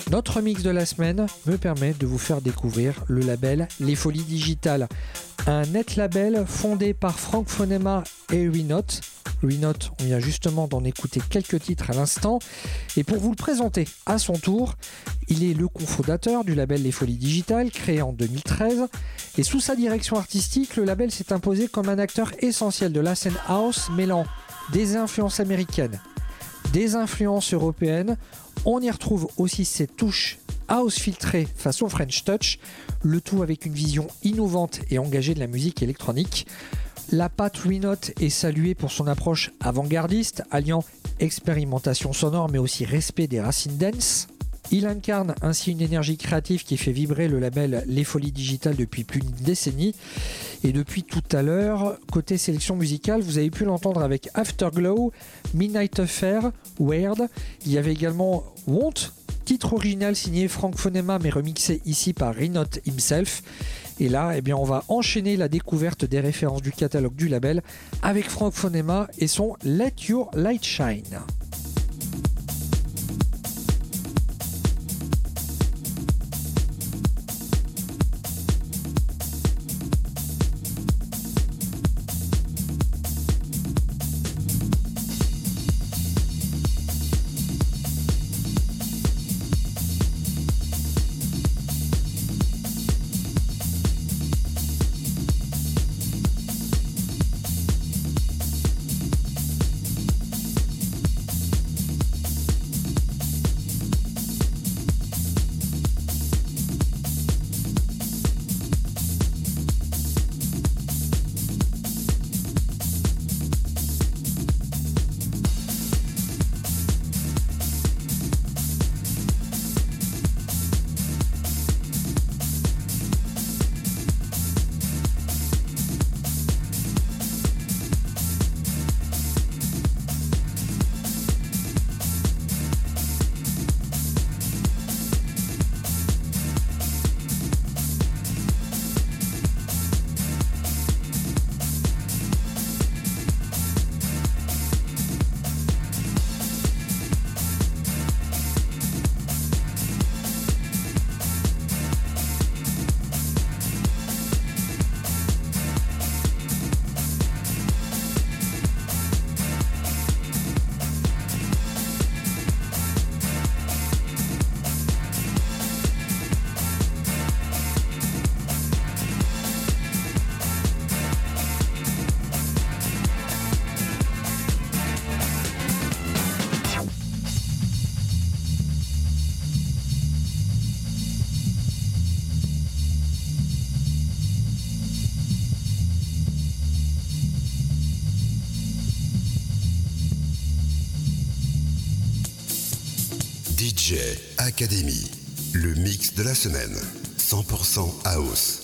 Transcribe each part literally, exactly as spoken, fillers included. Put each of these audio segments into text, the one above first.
Notre mix de la semaine me permet de vous faire découvrir le label Les Folies Digitales, un net label fondé par Franck Fonema et Ruinote. Ruinote, on vient justement d'en écouter quelques titres à l'instant. Et pour vous le présenter à son tour, il est le cofondateur du label Les Folies Digitales, créé en deux mille treize. Et sous sa direction artistique, le label s'est imposé comme un acteur essentiel de la scène house, mêlant des influences américaines, des influences européennes. On y retrouve aussi ses touches house filtrées façon French Touch, le tout avec une vision innovante et engagée de la musique électronique. La patte Ruinote est saluée pour son approche avant-gardiste, alliant expérimentation sonore mais aussi respect des racines dance. Il incarne ainsi une énergie créative qui fait vibrer le label Les Folies Digitales depuis plus d'une décennie. Et depuis tout à l'heure, côté sélection musicale, vous avez pu l'entendre avec Afterglow, Midnight Affair, Weird. Il y avait également Want, titre original signé Franck Fonema mais remixé ici par Ruinote himself. Et là, eh bien, on va enchaîner la découverte des références du catalogue du label avec Franck Fonema et son Let Your Light Shine. D J Academy, le mix de la semaine, cent pour cent house.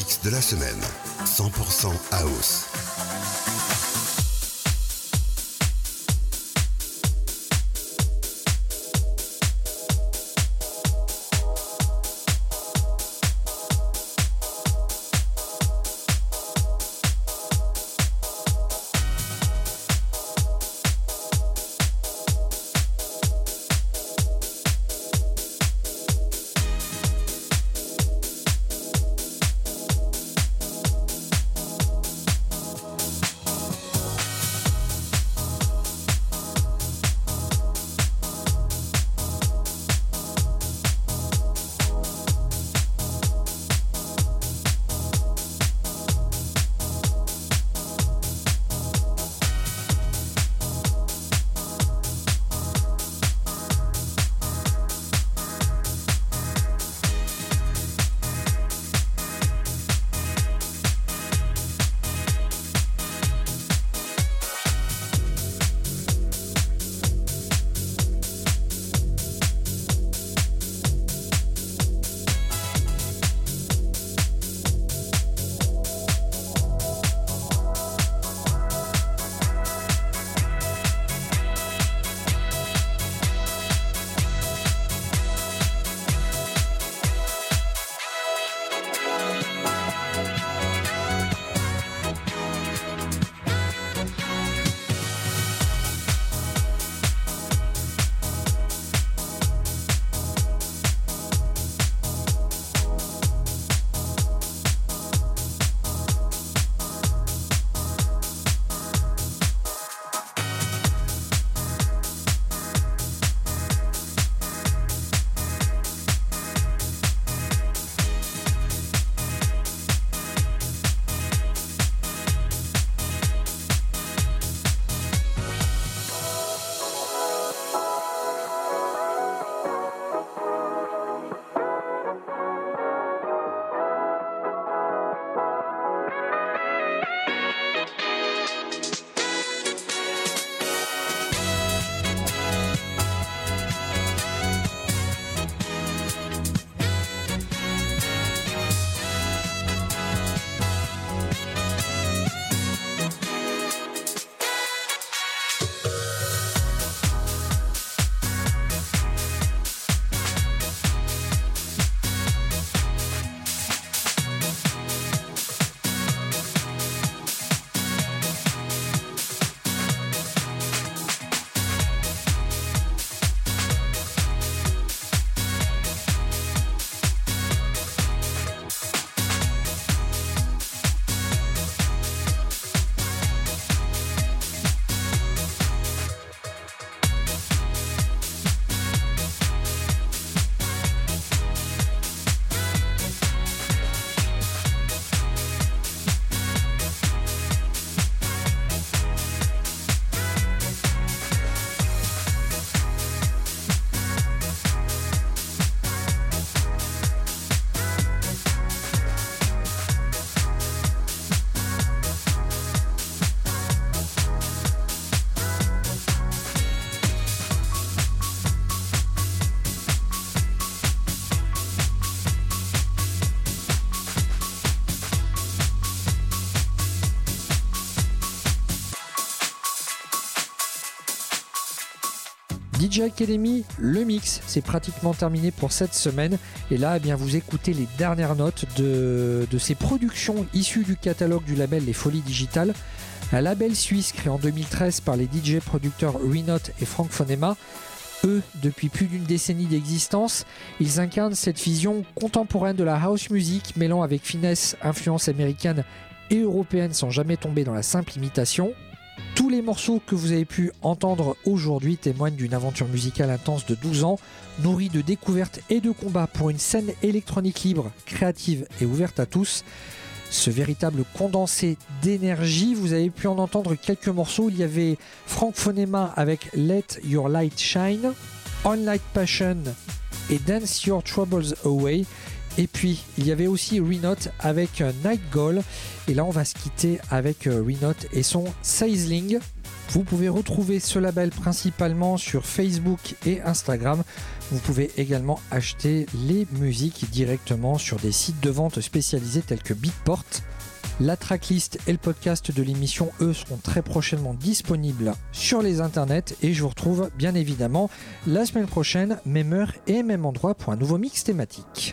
mix de la semaine, cent pour cent house. D J Academy, le mix, c'est pratiquement terminé pour cette semaine. Et là, eh bien, vous écoutez les dernières notes de, de ces productions issues du catalogue du label Les Folies Digitales, un label suisse créé en deux mille treize par les D J producteurs Renote et Frank Fonema. Eux, depuis plus d'une décennie d'existence, ils incarnent cette vision contemporaine de la house music, mêlant avec finesse influences américaines et européennes sans jamais tomber dans la simple imitation. Tous les morceaux que vous avez pu entendre aujourd'hui témoignent d'une aventure musicale intense de douze ans, nourrie de découvertes et de combats pour une scène électronique libre, créative et ouverte à tous. Ce véritable condensé d'énergie, vous avez pu en entendre quelques morceaux. Il y avait Frank Fonema avec Let Your Light Shine, On Light Passion et Dance Your Troubles Away. Et puis, il y avait aussi Renote avec Night Goal. Et là, on va se quitter avec Renote et son Sizzling. Vous pouvez retrouver ce label principalement sur Facebook et Instagram. Vous pouvez également acheter les musiques directement sur des sites de vente spécialisés tels que Beatport. La tracklist et le podcast de l'émission, eux, seront très prochainement disponibles sur les internets et je vous retrouve bien évidemment la semaine prochaine, même heure et même endroit pour un nouveau mix thématique.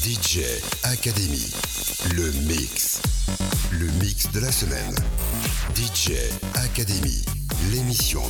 D J Academy, le mix. Le mix de la semaine. D J Academy, l'émission